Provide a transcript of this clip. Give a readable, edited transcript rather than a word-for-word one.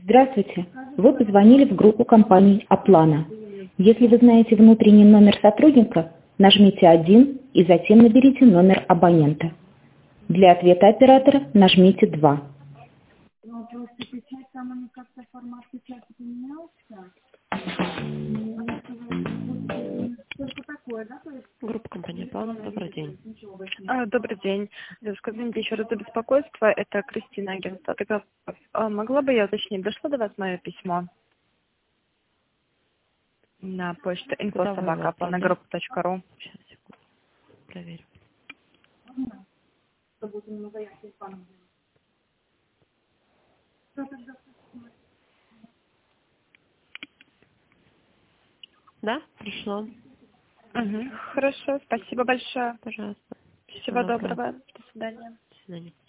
Здравствуйте. Вы позвонили в группу компаний «Аплана». Если вы знаете внутренний номер сотрудника, нажмите 1 и затем наберите номер абонента. Для ответа оператора нажмите 2. Группа компании «План». Добрый день. Добрый день. Скажите еще раз за беспокойство. Это Кристина, агентство. Могла бы я уточнить, дошло до вас мое письмо на почту info@planagroup.ru? Сейчас, секунду. Проверим. Да, пришло. Хорошо, спасибо большое. Пожалуйста. Всего доброго. До свидания. До свидания.